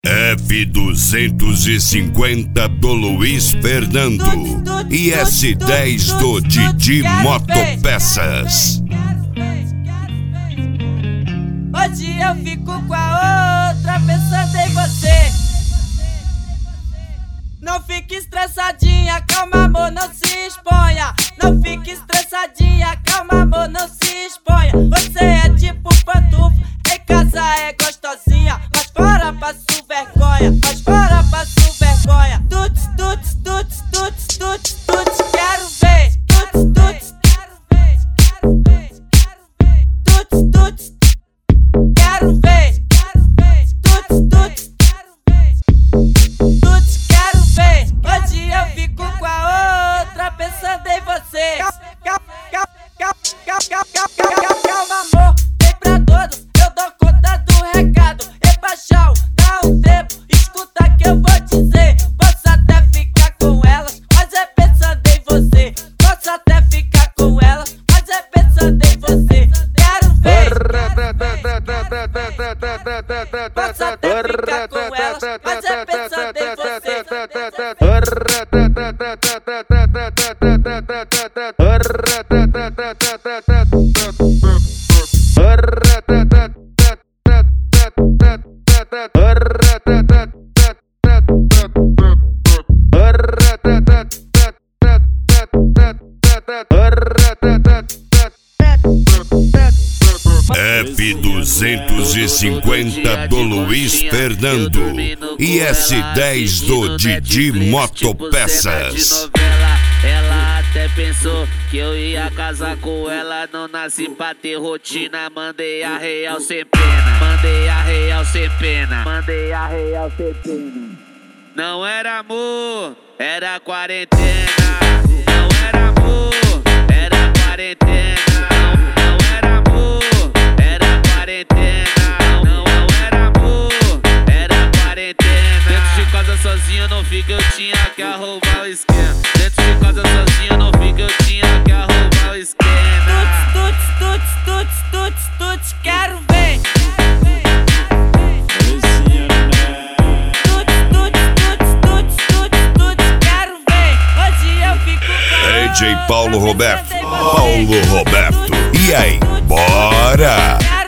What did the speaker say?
F250 do Luiz Fernando e S10 do Didi Motopeças. Hoje eu fico com a outra pensando em você. Não fique estressadinha, calma amor, não se exponha. Não fique estressadinha, calma amor, não se exponha. Você é tipo pantufo, em casa é gostosinha, mas fora passo vergonha, mas fora passo vergonha. Tuts, tuts, tuts, tuts, tuts, tuts, quero ver. Tuts, tuts, quero ver, quero ver, quero ver. Tuts, tuts, quero ver, quero ver. Tuts, tuts, quero ver. Tuts, quero ver. Hoje eu fico com a outra pensando em você. Calma amor, vem pra todo, eu dou conta do recado. Epa, tchau, dá um tempo, escuta que eu vou dizer. Posso até ficar com elas, mas é pensando em você. Posso até ficar com elas, mas é pensando em você. Quero ver. Posso até ficar com elas, mas é pensando em você. F250 do Luiz Fernando e S10 do Didi Motopeças. Ela até pensou que eu ia casar com ela. Não nasci pra ter rotina. Mandei a real sem pena. Mandei a real sem pena. Mandei a real sem pena. Não era amor, era quarentena. Não era amor, era quarentena. Não era amor, era quarentena. Não era amor, era quarentena. Dentro de casa sozinho não fica, eu tinha que arrumar o esquema. Dentro de casa sozinho não fica, eu tinha que arrumar o esquema. Tuts, tuts, tuts, tuts, tuts, tuts, quero ver. Tuts, tuts, tuts, tuts, tuts, tuts, quero ver. Hoje eu fico com DJ Paulo Roberto. E aí, bora!